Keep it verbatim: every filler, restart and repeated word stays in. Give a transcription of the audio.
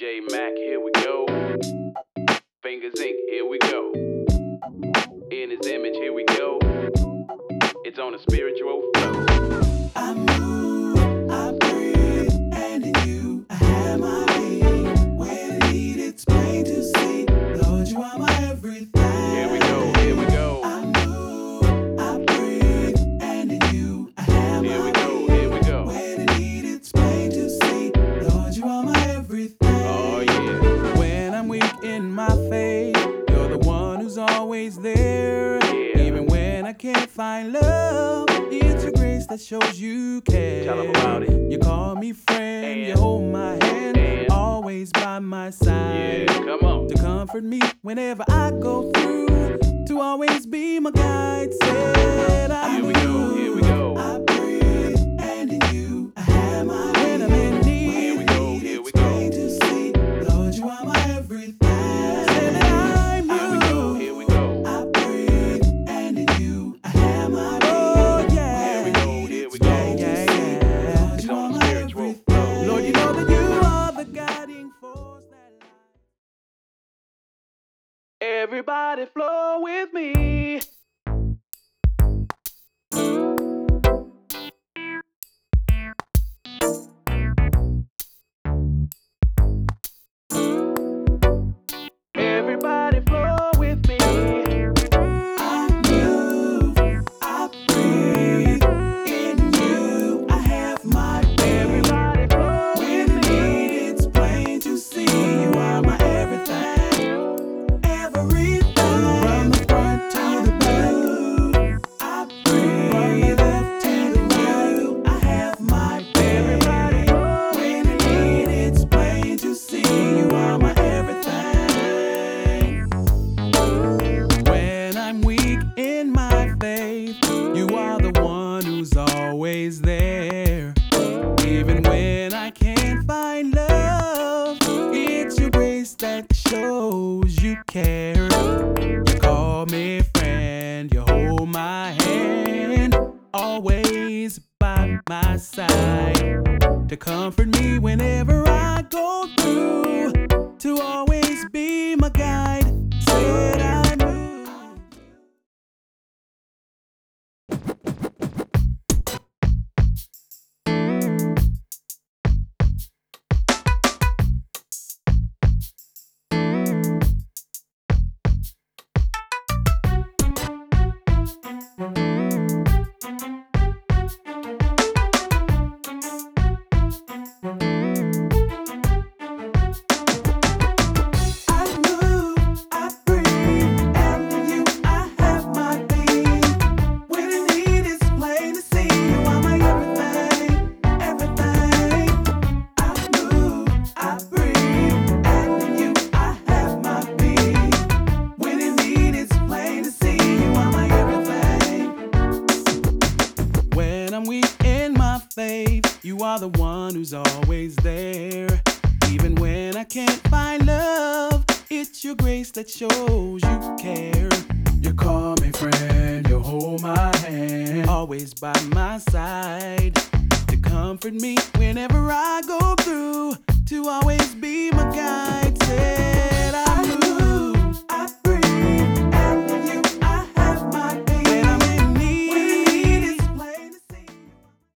J Mac, here we go. Fingers Ink, here we go. In his image, here we go. It's on a spiritual flow. I move, I breathe, and in you I have my being. When I need it's plain to see, Lord, you are my everything. Here we go, here we go. I move, I breathe, and in you I have Here my we go, being. here we go. When I need it's plain to see, Lord, you are my everything. Oh yeah. When I'm weak in my faith, you're the one who's always there. Yeah. Even when I can't find love, it's your grace that shows you care. Tell 'em about it. You call me friend, And- you hold my hand, and- always by my side. Yeah, come on. To comfort me whenever I go through, to always be my guide. Said I Here we go, here we go. I breathe, and in you I have my when I'm in need. Here we go, here we go. Plain to see, Lord, you are my everything. Said that I'm Here we go, here we go. I breathe, and in you I have my oh yeah. Here we go, here we go. Yeah, yeah, yeah. Lord, It's you on are a my spiritual everything. flow. Lord, you know that you are the guiding force that lies. Everybody flow with me. Everybody flow with me. I move, I breathe, in you I have my being. Everybody flow with When I me. need it's plain to see, you are my everything, everything. From the front to the back, I breathe. From the left to the right, I have my Everybody being. flow When I need it's plain to see, you are my everything. When I'm weak in my faith, you are the one who's always there. Even when I can't find love, it's your grace that shows you care. You call me friend, you hold my hand, always by my side. To comfort me whenever I go through, to always be my guide. Said I move. I move, I breathe, and in you I have my being. When I need it's plain to see, you are my everything, everything. I move, I breathe, and in you I have my being. When I need it's plain to see, you are my everything. When I'm weak in my faith, you are the one who's always there. Even when I can't find love, it's your grace that shows you care. You call me friend, you hold my hand, always by my side. To comfort me whenever I go through, to always be my guide. Said I move.